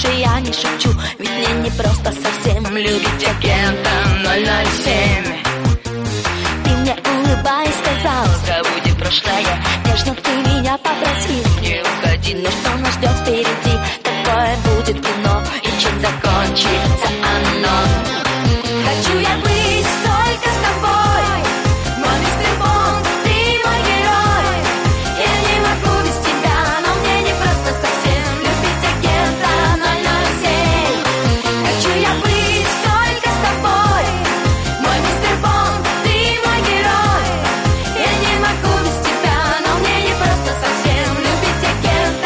больше я не шучу, ведь мне не просто совсем любить агента 007. Ты мне улыбаясь сказал: забудь прошлое, нежно ты меня попросил не уходи, но что нас ждет впереди? Какое будет кино и чем закончится оно? Хочу я быть только с тобой, мой мистер Бонд, ты мой герой. Я не могу без тебя, но мне не просто совсем любить агента 007. Хочу я быть только с тобой, мой мистер Бонд, ты мой герой. Я не могу без тебя, но мне не просто совсем любить агента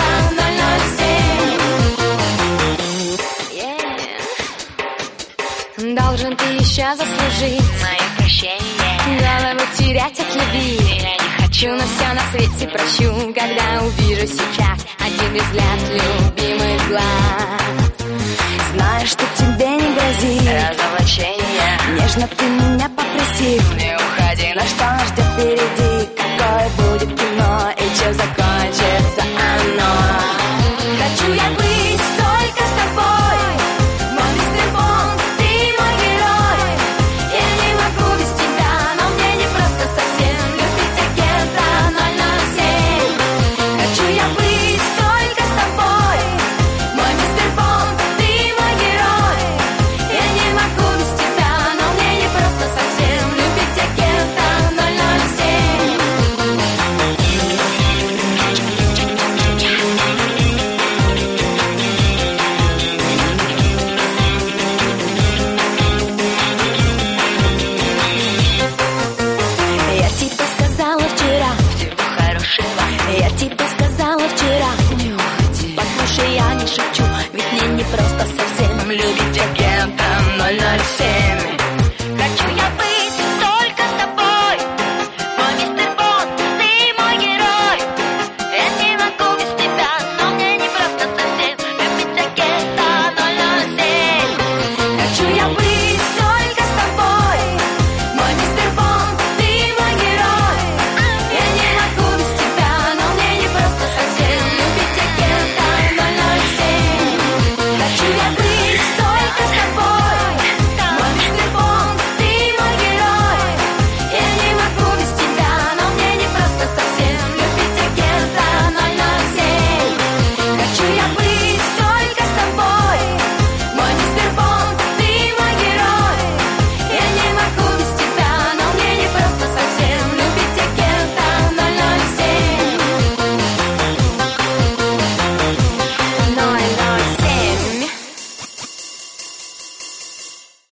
007. Должен ты еще заслужить мое прощение, голову терять от любви я не хочу, но все на свете прощу, когда увижу сейчас один взгляд любимых глаз. Знаю, что тебе не грозит разоблачение, нежно ты меня попросил не уходи, но что нас ждет впереди? Какое будет кино и чем закончится оно?